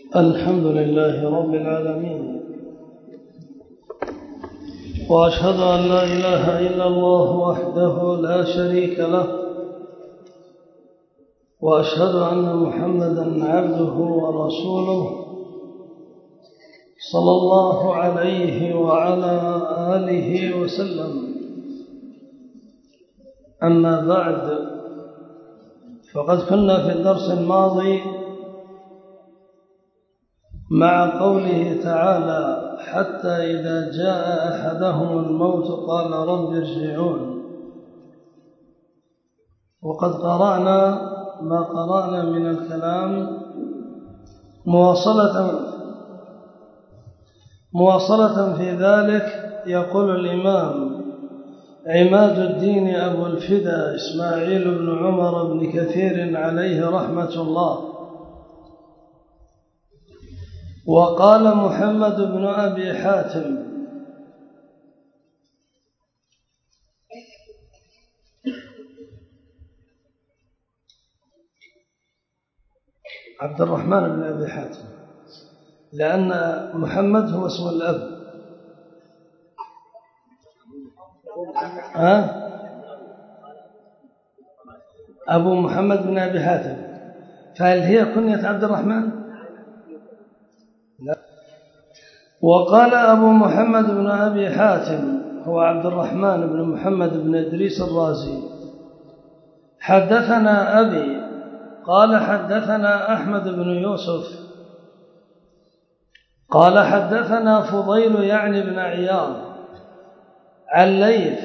الحمد لله رب العالمين، وأشهد أن لا إله إلا الله وحده لا شريك له، وأشهد أن محمدًا عبده ورسوله صلى الله عليه وعلى آله وسلم. أما بعد، فقد كنا في الدرس الماضي مع قوله تعالى: حتى إذا جاء أحدهم الموت قال رب ارجعون. وقد قرأنا ما قرأنا من الكلام مواصلة في ذلك. يقول الإمام عماد الدين أبو الفدا إسماعيل بن عمر بن كثير عليه رحمة الله: وقال محمد بن أبي حاتم: عبد الرحمن بن أبي حاتم، لأن محمد هو اسم الأب. أبو محمد بن أبي حاتم، فهل هي كنية عبد الرحمن؟ لا. وقال أبو محمد بن أبي حاتم هو عبد الرحمن بن محمد بن إدريس الرازي: حدثنا أبي قال حدثنا أحمد بن يوسف قال حدثنا فضيل يعني بن عياض عن ليث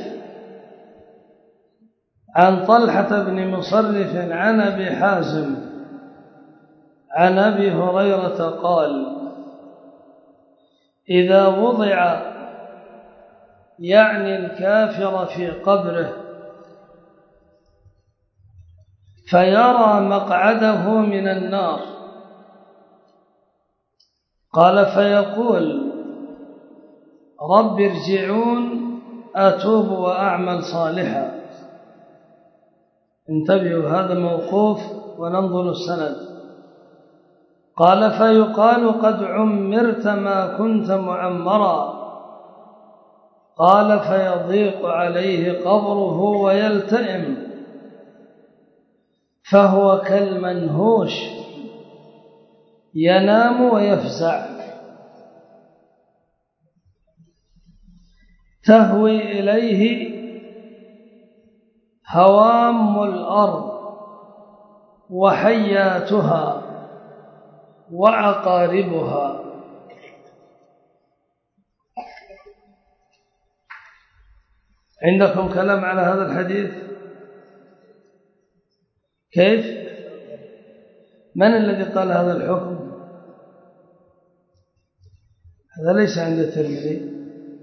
عن طلحة بن مصرف عن أبي حازم عن أبي هريرة قال: إذا وضع يعني الكافر في قبره فيرى مقعده من النار، قال فيقول: رب ارجعون أتوب وأعمل صالحا. انتبهوا، هذا موقوف وننظر السند. قال فيقال: قد عمرت ما كنت معمرا. قال فيضيق عليه قبره ويلتئم، فهو كالمنهوش ينام ويفزع، تهوي إليه هوام الأرض وحياتها وعقاربها. عندكم كلام على هذا الحديث؟ كيف؟ من الذي قال هذا الحكم؟ هذا ليس عند الترمذي.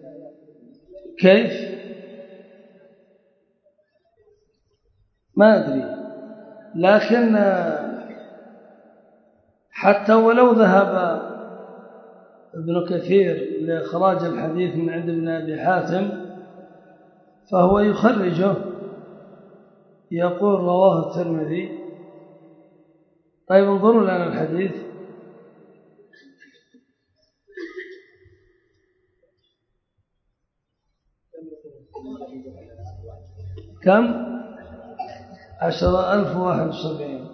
كيف؟ ما أدري، لكن حتى ولو ذهب ابن كثير لإخراج الحديث من عند ابن أبي حاتم فهو يخرجه، يقول رواه الترمذي. طيب انظروا لنا الحديث. كم؟ 10,071.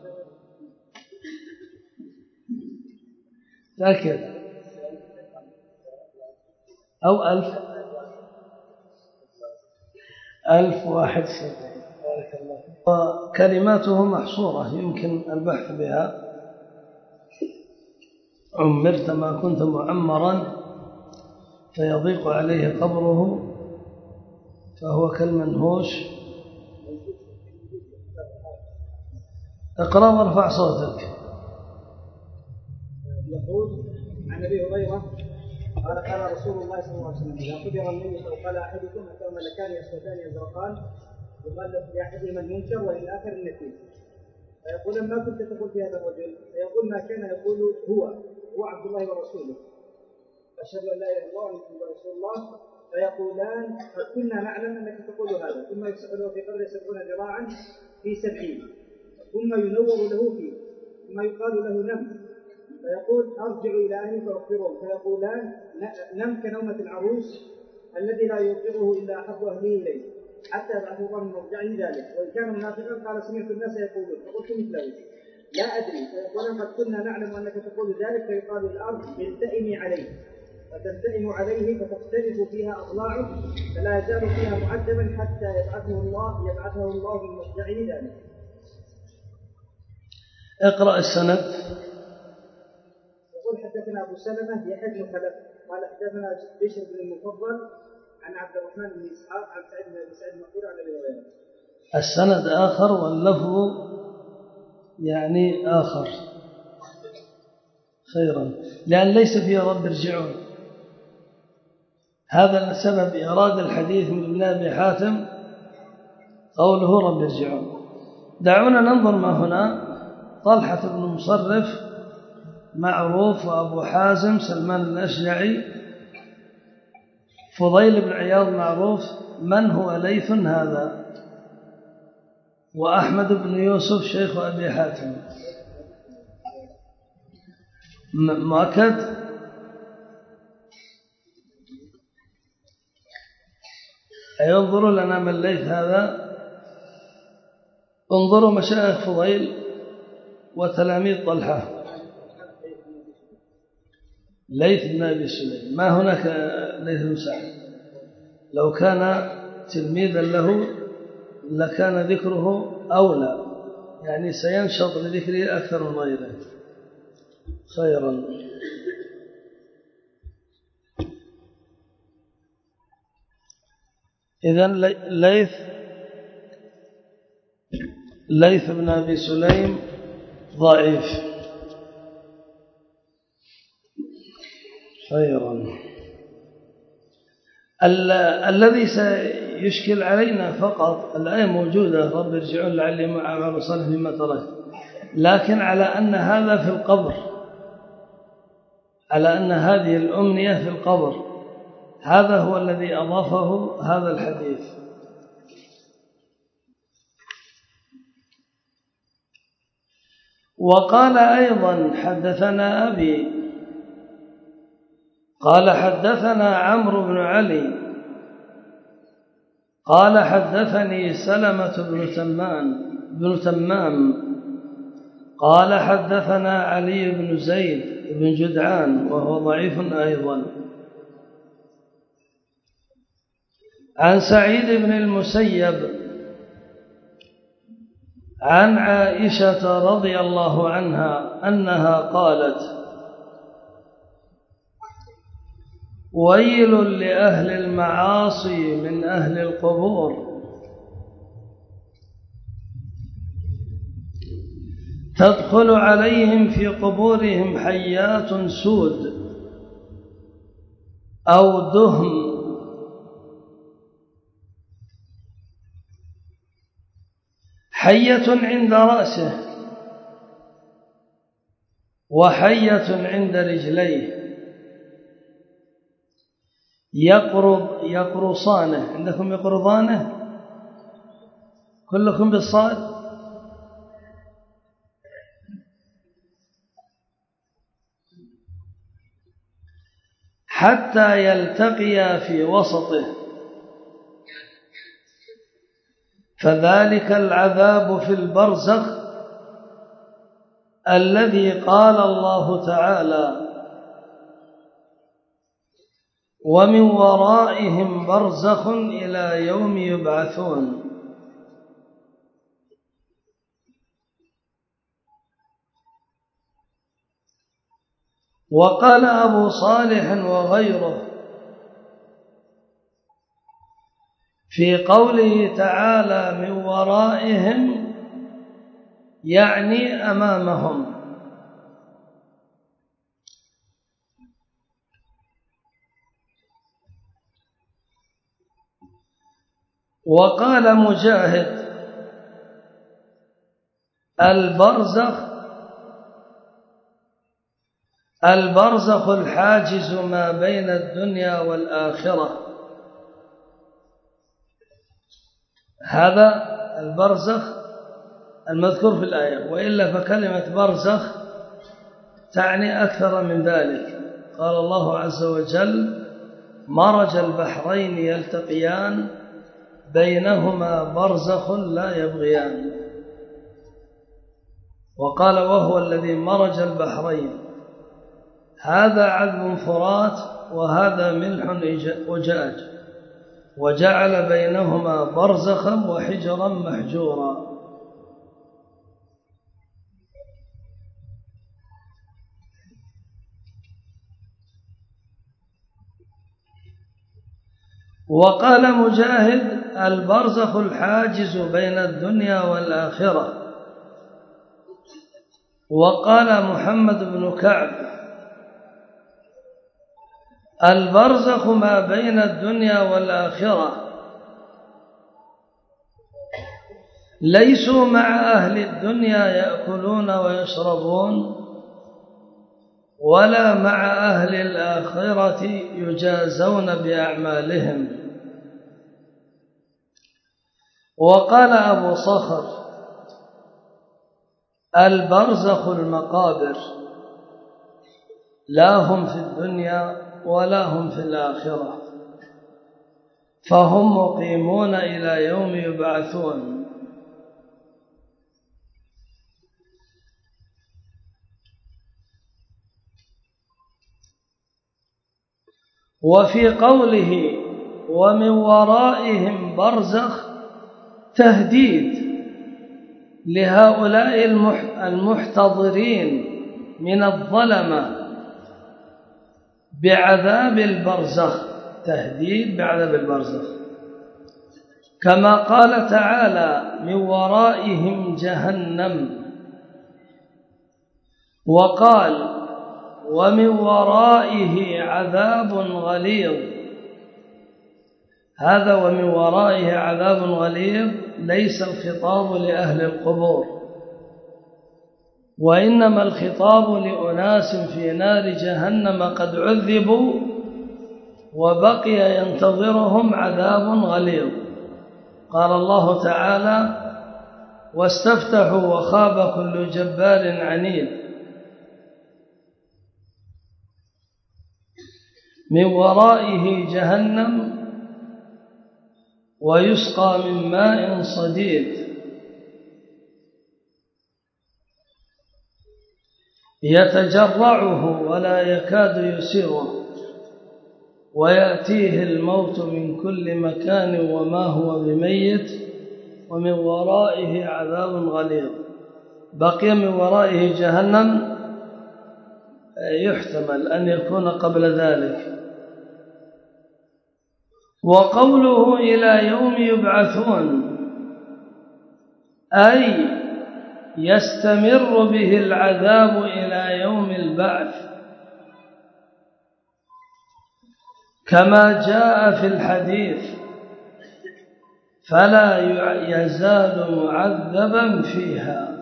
تأكد. أو 1071. بارك الله فيك. وكلماته محصورة يمكن البحث بها. عمرت ما كنت معمرا فيضيق عليه قبره فهو كالمنهوش. اقرأ وارفع صوتك. يقول عن أبي هريرة قال رسول الله صلى الله عليه وسلم: إذا قدر الميت وقال أحدكم أتى ملكان يسودان يزرقان يقال لأحدهما المنكر وللآخر النكير، فيقول: ما كنت تقول في هذا الرجل؟ فيقول: ما كان يقول هو عبد الله ورسوله، أشهد أن لا إله إلا الله وأن محمدا رسول الله. فيقولان: قد كنا نعلم أنك تقول هذا. ثم يسأله في قبره 70 ذراعا في 70، ثم ينور له فيه، ثم يقال له: نم. فيقول أرجع إلى أهلي فأخبرهم فيقولان نم كنومة العروس الذي لا يوقظه إلا أحب أهله إليه حتى يبعثه الله من مرجعه ذلك. وإن كان منافقا قال سمعت الناس يقولون فقلت مثله لا أدري فيقولون قد كنا نعلم أنك تقول ذلك فيقال الأرض التئمي عليه فتلتئم عليه فتختلف فيها أضلاعه فلا يزال فيها معذبا حتى يبعثه الله من مرجعه ذلك. اقرأ السند. يقول حدثنا أبو سلمة يحيى بن خلف قال حدثنا بشر بن المفضل عن عبد الرحمن بن إسحاق عن سعيد بن أبي سعيد مقبول عن أبي هريرة. السند آخر واللفظ يعني آخر خيرا لأن ليس فيه رب ارجعون. هذا سبب إيراد الحديث من ابن أبي حاتم قوله رب ارجعون. دعونا ننظر ما هنا. طلحة بن مصرف معروف، وأبو حازم سلمان الأشجعي، فضيل بن عياض معروف. من هو ليث هذا؟ وأحمد بن يوسف شيخ أبي حاتم مؤكد. انظروا لنا من ليث هذا. انظروا مشايخ فضيل وتلاميذ طلحة. ليث بن أبي سليم. ما هناك ليث بن سعد. لو كان تلميذا له لكان ذكره أولى، يعني سينشط لذكره أكثر من غيره. خيرا. إذن ليث بن أبي سليم ضعيف. خيرا. الذي سيشكل علينا فقط الآية موجودة رب ارجعون لعلي أعمل صالحا مما تركت، لكن على أن هذا في القبر، على أن هذه الأمنية في القبر، هذا هو الذي أضافه هذا الحديث. وقال أيضا حدثنا أبي قال حدثنا عمرو بن علي قال حدثني سلمة بن تمام قال حدثنا علي بن زيد بن جدعان وهو ضعيف أيضا عن سعيد بن المسيب عن عائشة رضي الله عنها أنها قالت ويل لأهل المعاصي من أهل القبور تدخل عليهم في قبورهم حيات سود أو دهم حية عند رأسه وحية عند رجليه يقرصانه. عندكم يقرضانه؟ كلكم بالصاد؟ حتى يلتقيا في وسطه فذلك العذاب في البرزخ الذي قال الله تعالى ومن ورائهم برزخ إلى يوم يبعثون. وقال أبو صالح وغيره في قوله تعالى من ورائهم يعني أمامهم. وقال مجاهد البرزخ الحاجز ما بين الدنيا والآخرة. هذا البرزخ المذكور في الآية، وإلا فكلمة برزخ تعني أكثر من ذلك. قال الله عز وجل: مرج البحرين يلتقيان بينهما برزخ لا يبغيان. وقال: وهو الذي مرج البحرين، هذا عذب فرات وهذا ملح أجاج، وجعل بينهما برزخا وحجرا محجورا. وقال مجاهد: البرزخ الحاجز بين الدنيا والآخرة. وقال محمد بن كعب: البرزخ ما بين الدنيا والآخرة، ليسوا مع أهل الدنيا يأكلون ويشربون، ولا مع أهل الآخرة يجازون بأعمالهم. وقال أبو صخر: البرزخ المقابر، لا هم في الدنيا ولا هم في الآخرة، فهم مقيمون إلى يوم يبعثون. وفي قوله: ومن ورائهم برزخ، تهديد لهؤلاء المحتضرين من الظلمة بعذاب البرزخ، تهديد بعذاب البرزخ، كما قال تعالى: من ورائهم جهنم. وقال: ومن ورائه عذاب غليظ. هذا ومن ورائه عذاب غليظ ليس الخطاب لأهل القبور، وإنما الخطاب لأناس في نار جهنم قد عذبوا وبقي ينتظرهم عذاب غليظ. قال الله تعالى: واستفتحوا وخاب كل جبار عنيد. من ورائه جهنم ويسقى من ماء صديد يتجرعه ولا يكاد يسيغه، ويأتيه الموت من كل مكان وما هو بميت، ومن ورائه عذاب غليظ. بقي من ورائه جهنم، يحتمل أن يكون قبل ذلك. وقوله إلى يوم يبعثون، أي يستمر به العذاب إلى يوم البعث، كما جاء في الحديث: فلا يزال معذبا فيها،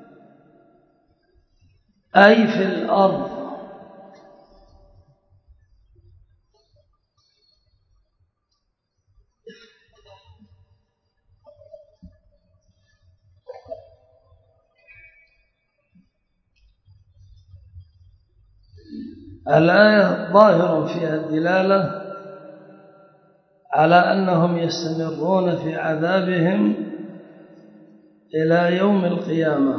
أي في الأرض. الآية ظاهر فيها الدلالة على أنهم يستمرون في عذابهم إلى يوم القيامة.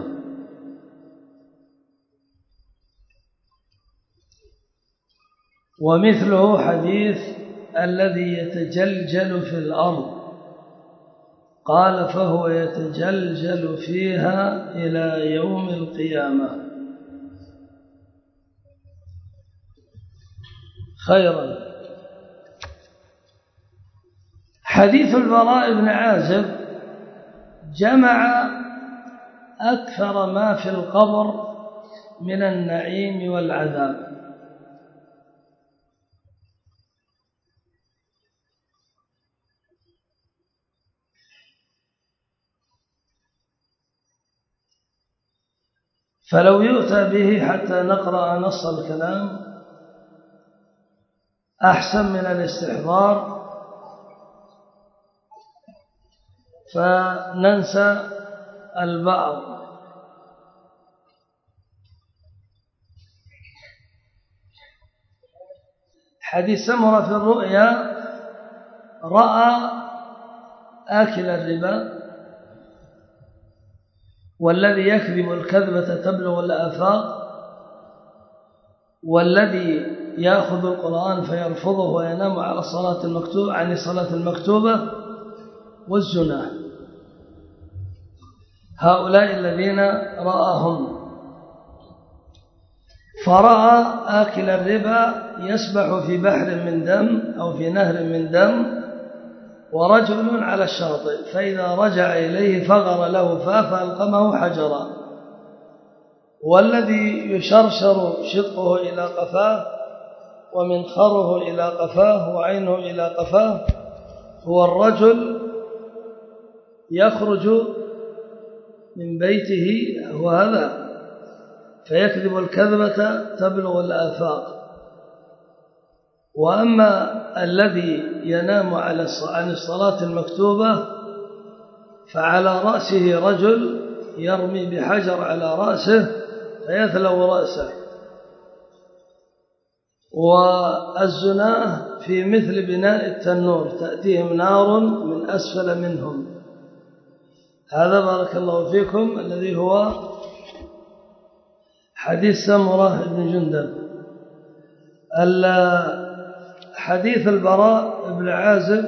ومثله حديث الذي يتجلجل في الأرض، قال: فهو يتجلجل فيها إلى يوم القيامة. خيرا. حديث البراء بن عازب جمع أكثر ما في القبر من النعيم والعذاب. فلو يؤتى به حتى نقرأ نص الكلام أحسن من الاستحضار، فننسى البعض. حديث سمرة في الرؤيا رأى آكل الربا والذي يكذب الكذبة تبلغ الآفاق والذي يأخذ القرآن فيرفضه وينام على الصلاة المكتوبة عن الصلاة المكتوبة والزنا. هؤلاء الذين رآهم. فرأى آكل الربا يسبح في بحر من دم أو في نهر من دم ورجل على الشاطئ، فإذا رجع إليه فغر له فألقمه حجرا، والذي يشرشر شقه إلى قفاه ومنخره إلى قفاه وعينه إلى قفاه هو الرجل يخرج من بيته هو هذا فيكذب الكذبة تبلغ الآفاق. وأما الذي ينام عن الصلاة المكتوبة فعلى رأسه رجل يرمي بحجر على رأسه فيثلو رأسه. والزنا في مثل بناء التنور تأتيهم نار من أسفل منهم. هذا بارك الله فيكم الذي هو حديث سمرة بن جندب. حديث البراء بن عازب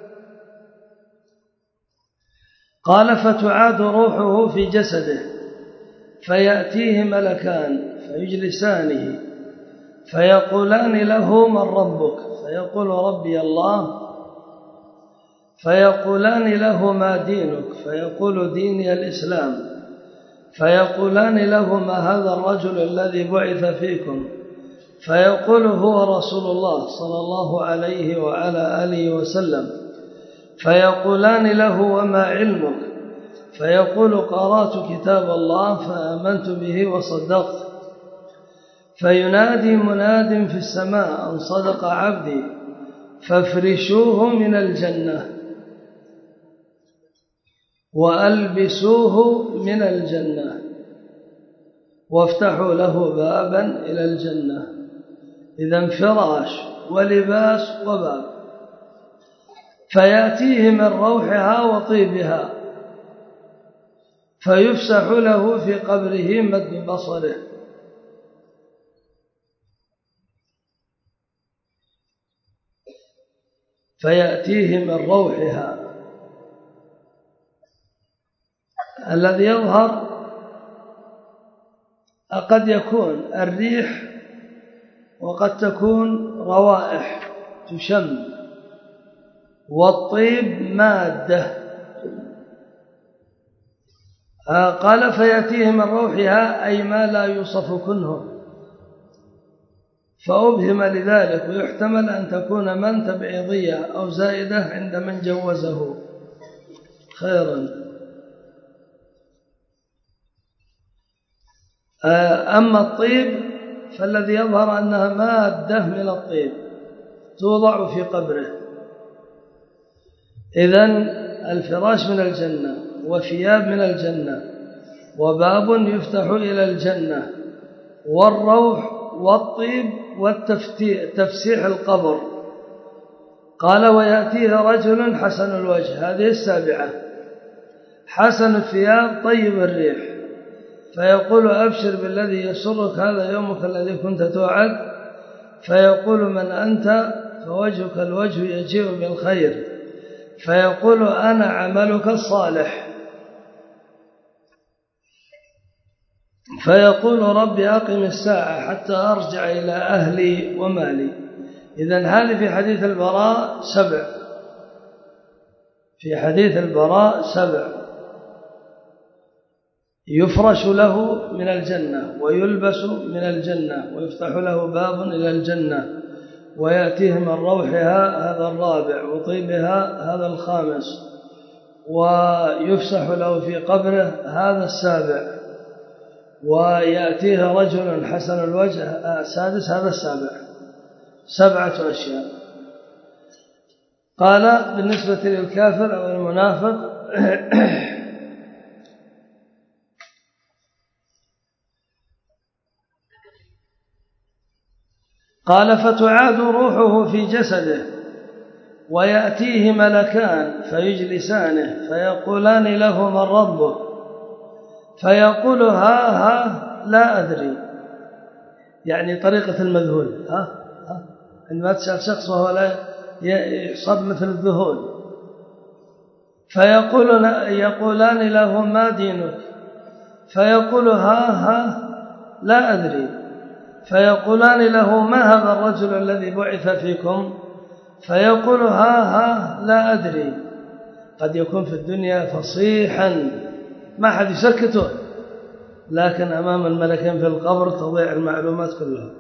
قال فتعاد روحه في جسده فيأتيه ملكان فيجلسانه فيقولان له من ربك فيقول ربي الله، فيقولان له ما دينك فيقول ديني الإسلام، فيقولان له ما هذا الرجل الذي بعث فيكم فيقول هو رسول الله صلى الله عليه وعلى آله وسلم، فيقولان له وما علمك فيقول قرأت كتاب الله فآمنت به وصدقت، فينادي مناد في السماء أن صدق عبدي فافرشوه من الجنة وألبسوه من الجنة وافتحوا له بابا إلى الجنة. إذا فراش ولباس وباب. فيأتيه من روحها وطيبها فيفسح له في قبره مد بصره. فيأتيه من روحها الذي يظهر قد يكون الريح وقد تكون روائح تشم، والطيب مادة. قال فيأتيه من روحها أي ما لا يوصف كنه، فأبهم لذلك، ويحتمل أن تكون من تبعيضية أو زائدة عند من جوزه خيرا. أما الطيب فالذي يظهر أنها مادة من الطيب توضع في قبره. إذن الفراش من الجنة وثياب من الجنة وباب يفتح إلى الجنة والروح والطيب والتفسيح القبر. قال ويأتيه رجل حسن الوجه، هذه السابعة، حسن الثياب طيب الريح، فيقول أبشر بالذي يسرك هذا يومك الذي كنت توعد، فيقول من أنت؟ فوجهك الوجه يجيء بالخير، فيقول أنا عملك الصالح، فيقول ربي أقم الساعة حتى أرجع إلى أهلي ومالي. إذن هذه في حديث البراء 7، في حديث البراء 7 يفرش له من الجنة ويلبس من الجنة ويفتح له باب إلى الجنة ويأتيه من روحها هذا الرابع وطيبها هذا الخامس ويفسح له في قبره هذا السابع ويأتيه رجل حسن الوجه السادس هذا السابع. 7 أشياء. قال بالنسبة للكافر أو المنافق قال فتعاد روحه في جسده ويأتيه ملكان فيجلسانه فيقولان له من ربه فيقول ها لا أدري، يعني طريقة المذهول، عندما تسأل شخص وهو لا يصاب مثل الذهول، يقولان له ما دينك فيقول ها لا أدري، فيقولان له ما هذا الرجل الذي بعث فيكم فيقول ها لا أدري. قد يكون في الدنيا فصيحا ما حد يسكته، لكن أمام الملكين في القبر تضيع المعلومات كلها.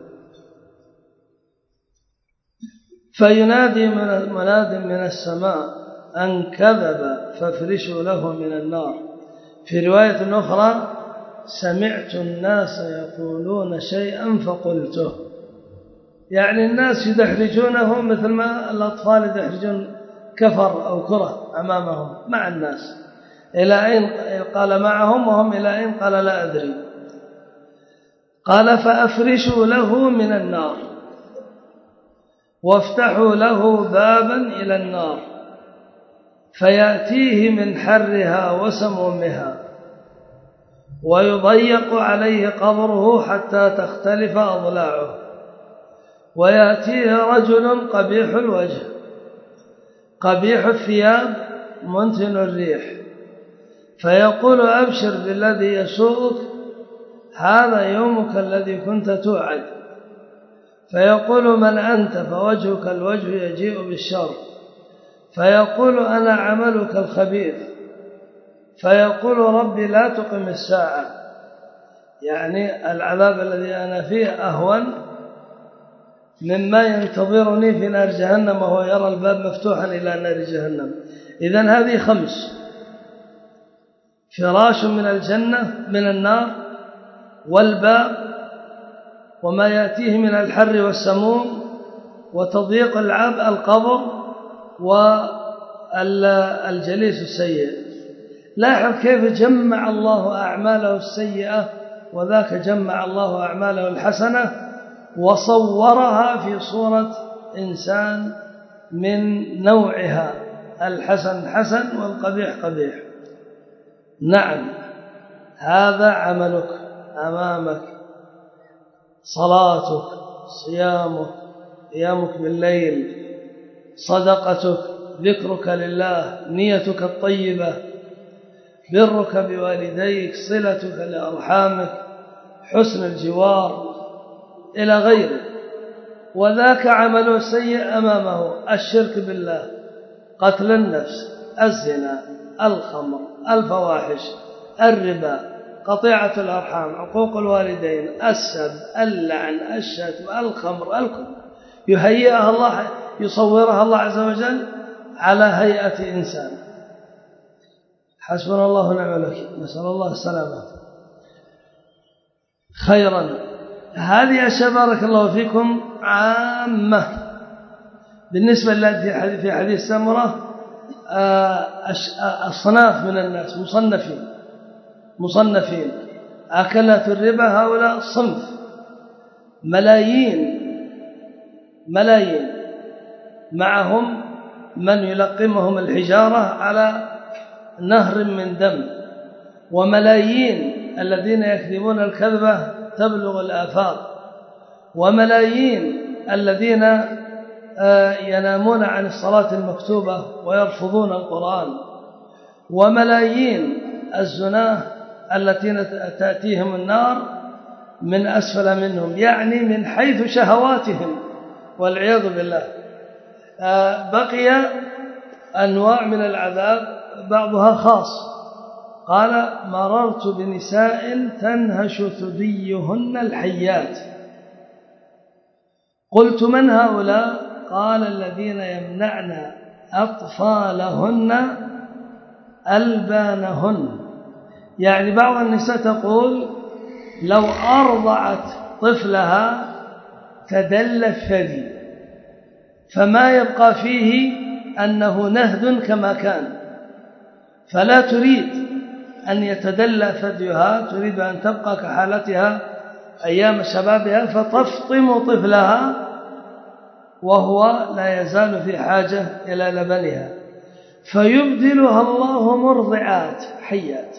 فينادي مناد من السماء أن كذب فافرشوا له من النار. في رواية أخرى سمعت الناس يقولون شيئا فقلته، يعني الناس يدحرجونه مثل ما الأطفال يدحرجون كفر أو كرة أمامهم مع الناس، إلى أين قال معهم وهم إلى أين قال لا أدري. قال فأفرشوا له من النار وافتحوا له بابا إلى النار فيأتيه من حرها وسمومها ويضيق عليه قبره حتى تختلف أضلاعه، ويأتيه رجل قبيح الوجه قبيح الثياب منتن الريح فيقول أبشر بالذي يسوءك، هذا يومك الذي كنت توعد. فيقول من أنت؟ فوجهك الوجه يجيء بالشر. فيقول أنا عملك الخبيث. فيقول ربي لا تقم الساعة، يعني العذاب الذي أنا فيه أهون مما ينتظرني في نار جهنم وهو يرى الباب مفتوحا إلى نار جهنم. إذن هذه 5: فراش من الجنة من النار، والباب، وما يأتيه من الحر والسموم، وتضييق القبر، والجليس السيء. لاحظ كيف جمع الله أعماله السيئة وذاك جمع الله أعماله الحسنة وصورها في صورة إنسان من نوعها، الحسن حسن والقبيح قبيح. نعم، هذا عملك أمامك، صلاتك، صيامك، قيامك بالليل، صدقتك، ذكرك لله، نيتك الطيبة، برك بوالديك، صلتك لأرحامك، حسن الجوار إلى غيره. وذاك عمله السيء أمامه: الشرك بالله، قتل النفس، الزنا، الخمر، الفواحش، الربا، قطيعة الأرحام، عقوق الوالدين، السب، اللعن، الشتم، الخمر، الكل يهيئها الله، يصورها الله عز وجل على هيئة إنسان. حسبنا الله ونعم الوكيل، نسأل الله السلامة. خيرا، هذه أشياء بارك الله فيكم عامة بالنسبة للذي في حديث سمرة. أصناف من الناس مصنفين أكلات الربا، هؤلاء صنف، ملايين معهم من يلقمهم الحجارة على نهر من دم، وملايين الذين يكذبون الكذبة تبلغ الآفاق، وملايين الذين ينامون عن الصلاة المكتوبة ويرفضون القرآن، وملايين الزناه التي تأتيهم النار من أسفل منهم، يعني من حيث شهواتهم والعياذ بالله. بقي أنواع من العذاب بعضها خاص. قال: مررت بنساء تنهش ثديهن الحيات. قلت: من هؤلاء؟ قال: الذين يمنعن أطفالهن ألبانهن. يعني بعض النساء تقول: لو أرضعت طفلها تدل الثدي، فما يبقى فيه أنه نهد كما كان، فلا تريد أن يتدلى ثديها، تريد أن تبقى كحالتها أيام شبابها، فتفطم طفلها وهو لا يزال في حاجة إلى لبنها، فيبدلها الله مرضعات حيات.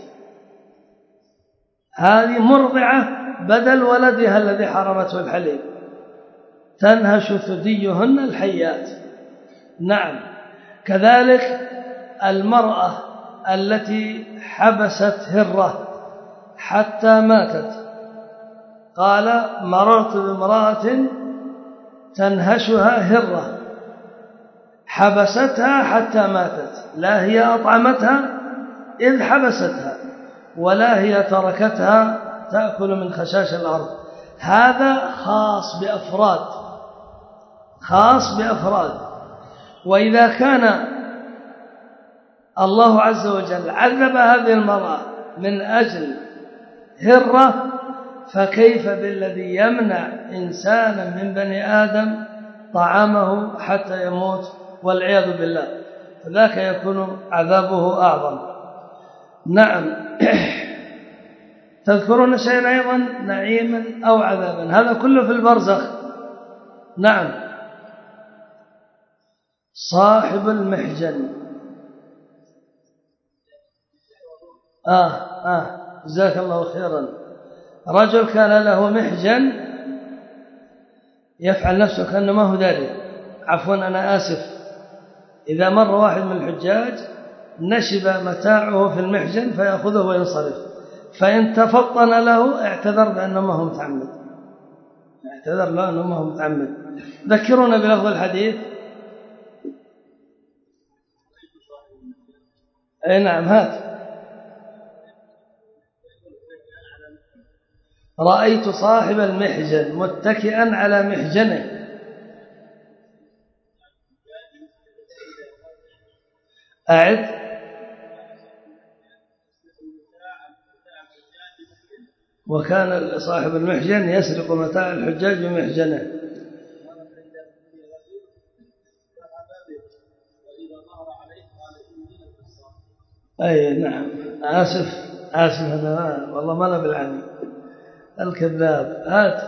هذه مرضعة بدل ولدها الذي حرمته الحليب، تنهش ثديهن الحيات. نعم. كذلك المرأة التي حبست هرة حتى ماتت، قال مررت بامرأة تنهشها هرة حبستها حتى ماتت، لا هي أطعمتها إذ حبستها ولا هي تركتها تأكل من خشاش الأرض. هذا خاص بأفراد. وإذا كان الله عز وجل عذب هذه المرأة من أجل هرة، فكيف بالذي يمنع إنسانا من بني آدم طعامه حتى يموت والعياذ بالله؟ فذاك يكون عذابه أعظم. نعم. تذكرون شيئا أيضا؟ نعيما أو عذابا، هذا كله في البرزخ. نعم. صاحب المحجن. جزاك الله خيرا. رجل كان له محجن يفعل نفسه كأنه ما هو داري. عفوا أنا آسف، إذا مر واحد من الحجاج نشب متاعه في المحجن فيأخذه وينصرف، فإن تفطن له اعتذر بأنه ما هو متعمد. ذكرونا بلفظ الحديث. أي نعم، هات. رأيت صاحب المحجن متكئا على محجنه. أعد. وكان صاحب المحجن يسرق متاع الحجاج بمحجنه. أي نعم. آسف هذا والله ما أنا بالعني الكذاب. هات.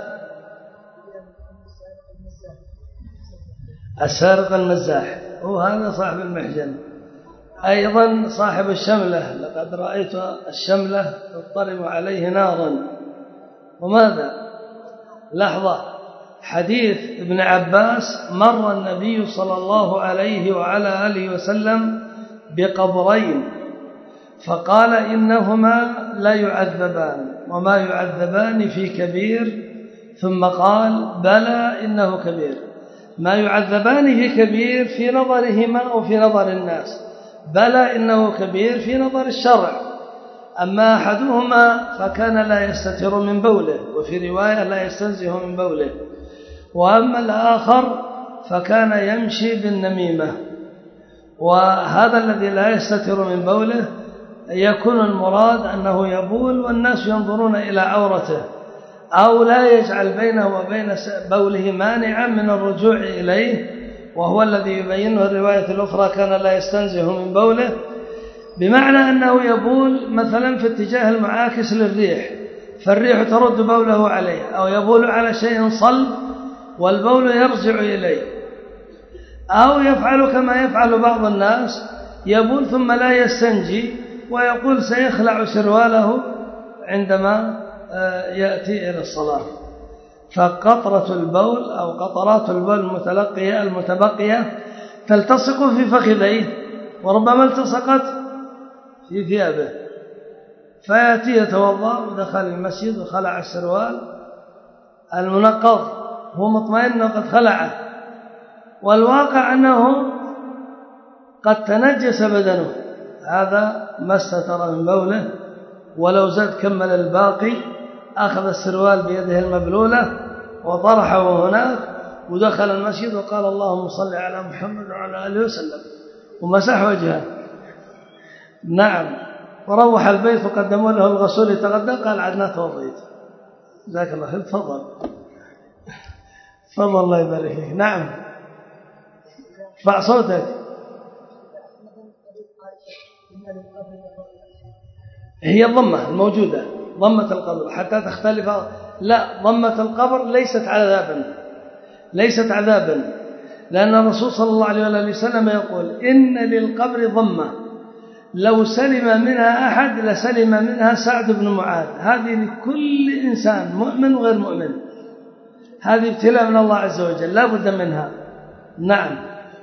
السارق المزاح هو هذا صاحب المحجن. أيضا صاحب الشملة، لقد رأيت الشملة تضطرم عليه نارا. وماذا؟ لحظة. حديث ابن عباس: مر النبي صلى الله عليه وعلى آله وسلم بقبرين فقال إنهما لا يعذبان وما يعذبان في كبير، ثم قال بلى إنه كبير. ما يعذبان في كبير في نظرهما أو في نظر الناس، بلى إنه كبير في نظر الشرع. أما أحدهما فكان لا يستتر من بوله، وفي رواية لا يستنزه من بوله، وأما الآخر فكان يمشي بالنميمة. وهذا الذي لا يستتر من بوله يكون المراد أنه يبول والناس ينظرون إلى عورته، أو لا يجعل بينه وبين بوله مانعا من الرجوع إليه، وهو الذي يبينه الرواية الأخرى كان لا يستنزه من بوله، بمعنى أنه يبول مثلا في اتجاه المعاكس للريح فالريح ترد بوله عليه، أو يبول على شيء صلب والبول يرجع إليه، أو يفعل كما يفعل بعض الناس يبول ثم لا يستنجي ويقول سيخلع سرواله عندما يأتي إلى الصلاة. فقطرة البول أو قطرات البول المتبقية تلتصق في فخذيه، وربما التصقت في ثيابه، فيأتي يتوضأ ودخل المسجد وخلع السروال المنقض، هو مطمئن أنه قد خلعه، والواقع أنه قد تنجس بدنه. هذا ما استتر من بوله، ولو زاد كمل الباقي، أخذ السروال بيده المبلولة وطرحه هناك ودخل المسجد وقال اللهم صل على محمد وعلى آله وسلم ومسح وجهه. نعم. وروح البيت وقدموا له الغسول يتغدى، قال عدنا توضيت. جزاك الله خير. تفضل الله يبارك فيك. نعم. ارفع صوتك. هي الضمة الموجودة، ضمة القبر حتى تختلف. لا، ضمة القبر ليست عذابا، لأن الرسول صلى الله عليه وسلم يقول إن للقبر ضمة لو سلم منها أحد لسلم منها سعد بن معاذ. هذه لكل إنسان مؤمن وغير مؤمن، هذه ابتلاء من الله عز وجل لا بد منها. نعم.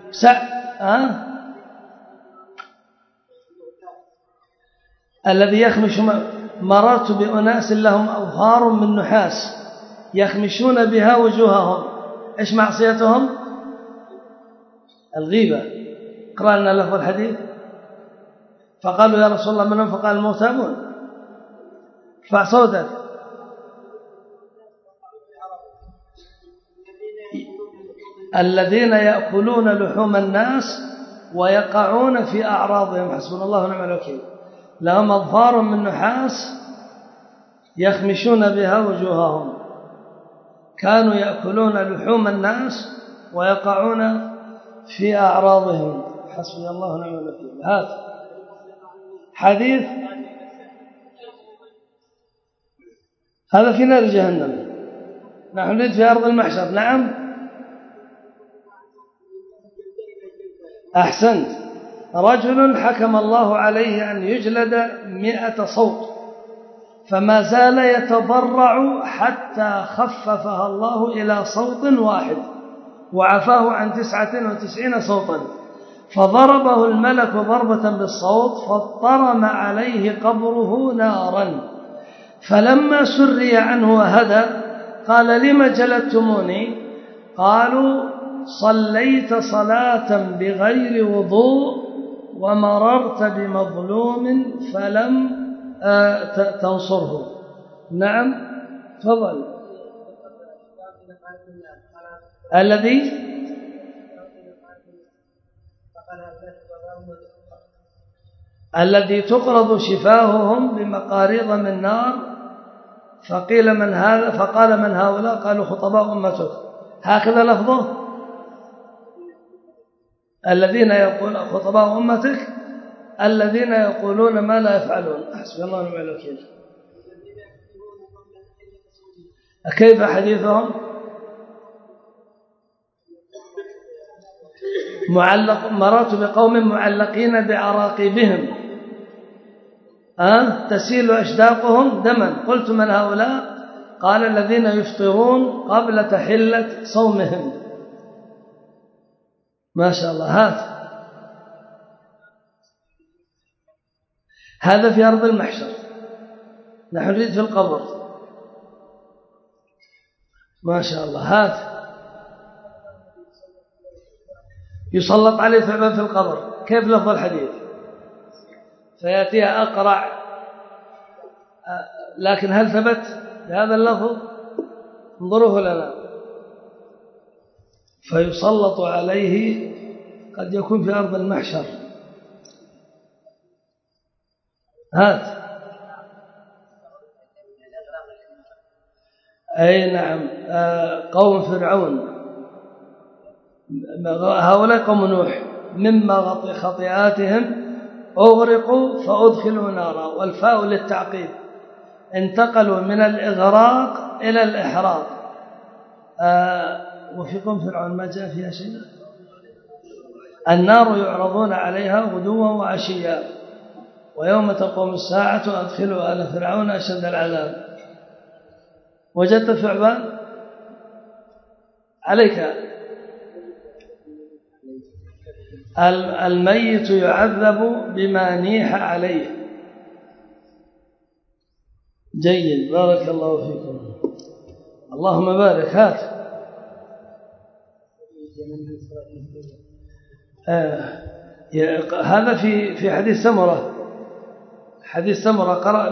الذي يخمش مررت بأناس لهم أظهار من نحاس يخمشون بها وجوههم. إيش معصيتهم؟ الغيبة. قرأنا لفظ الحديث فقالوا يا رسول الله منهم؟ فقال المغتابون. ارفع صوتك. الذين يأكلون لحوم الناس ويقعون في أعراضهم. حسبنا الله ونعم الوكيل. لهم أظفار من نحاس يخمشون بها وجوههم، كانوا يأكلون لحوم الناس ويقعون في أعراضهم. حسبنا الله ونعم الوكيل. هات حديث هذا في نار جهنم. نحن نريد في أرض المحشر. نعم أحسنت. رجل حكم الله عليه أن يجلد 100 صوت فما زال يتضرع حتى خففها الله إلى صوت واحد وعفاه عن 99 صوتا، فضربه الملك ضربة بالصوت فاضطرم عليه قبره نارا، فلما سري عنه وهدى قال لم جلدتموني؟ قالوا صليت صلاة بغير وضوء ومررت بمظلوم فلم تنصره. نعم تفضل. الذي تقرض شفاههم بمقاريض من نار، فقيل من هذا؟ فقال من هؤلاء؟ قالوا خطباء أمتك. هكذا لفظه الذين يقول خطباء أمتك الذين يقولون ما لا يفعلون. حسبي الله ونعم الوكيل. كيف حديثهم؟ مررت بقوم معلقين بعراقيبهم تسيل أشداقهم دما، قلت من هؤلاء؟ قال الذين يفطرون قبل تحلة صومهم. ما شاء الله. هذا في أرض المحشر. نحن نريد في القبر. ما شاء الله. يسلط عليه ثعبان في القبر. كيف لفظ الحديث؟ فيأتيها أقرع، لكن هل ثبت بهذا اللفظ؟ انظروه لنا. فيسلط عليه، قد يكون في أرض المحشر. أي نعم. قوم فرعون هؤلاء قوم نوح مما خطيئاتهم أغرقوا فأدخلوا نارا، والفاء للتعقيب، انتقلوا من الإغراق إلى الإحراق. وفي قوم فرعون ما جاء فيها شيء. النار يعرضون عليها غدوا وعشيا ويوم تقوم الساعة أدخلوا آل فرعون أشد العذاب. وجدت ثعبان عليك. الميت يعذب بما نيح عليه. جيد، بارك الله فيكم. اللهم بارك. هذا في حديث سمرة. حديث سمرة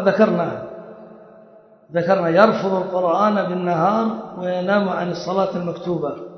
ذكرنا يرفض القرآن بالنهار وينام عن الصلاة المكتوبة.